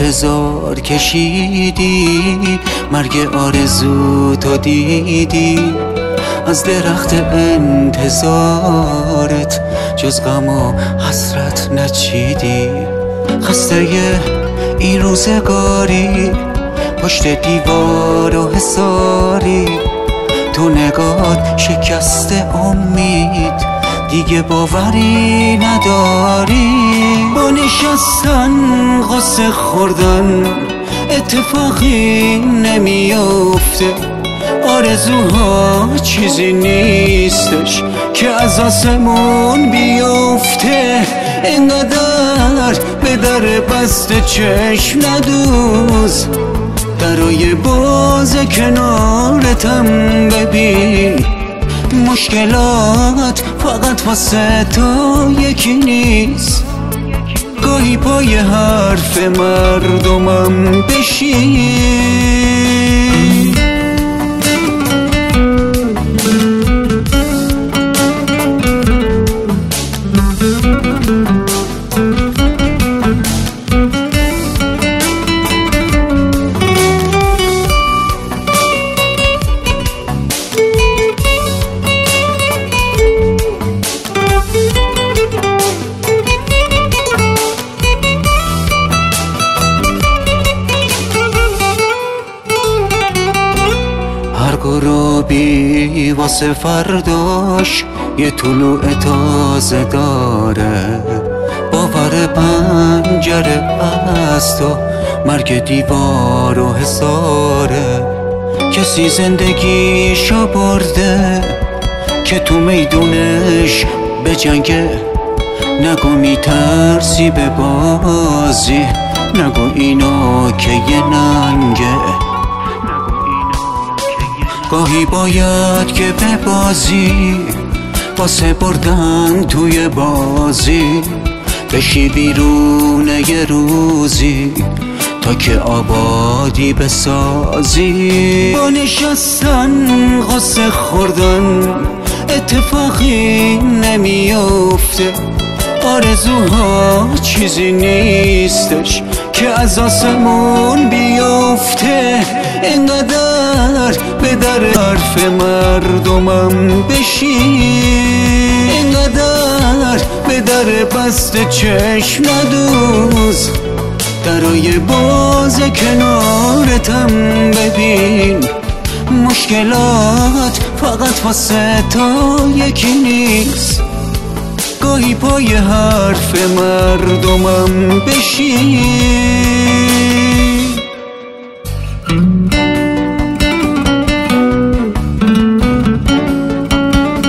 انتظار کشیدی، مرگ آرزو تو دیدی، از درخت انتظارت جز غم و حسرت نچیدی. خسته این روزگاری، پشت دیوار و حصاری، تو نگات شکست امید، دیگه باوری نداری. با نشستن قصه خوردن اتفاقی نمیافته، آرزوها چیزی نیستش که از آسمون بیافته. اینقدر به در بسته چشم ندوز، درای باز کنارتم ببین. مشکلات فقط واسه تو یکی نیست، گاهی پای حرف مردمم بشین. هر غروبی واسه فرداش یه طلوع تازه داره، باور پنجره از تو مرگ دیوار و حصاره. کسی زندگیشو برده که تو میدونش به جنگه، نگو میترسی به بازی، نگو اینو که یه ننگه. گاهی باید که به بازی واسه بردن توی بازی، بشی بیرون یه روزی تا که آبادی بسازی. با نشستن قصه خوردن اتفاقی نمیافته، آرزوها چیزی نیستش که از آسمون بیافته. اینقدر به در حرف مردمم بشین، اینقدر به در بسته چشم ندوز، درای باز کنارتم ببین. مشکلات فقط واسه تو یکی نیست، گاهی پای حرف مردمم بشین.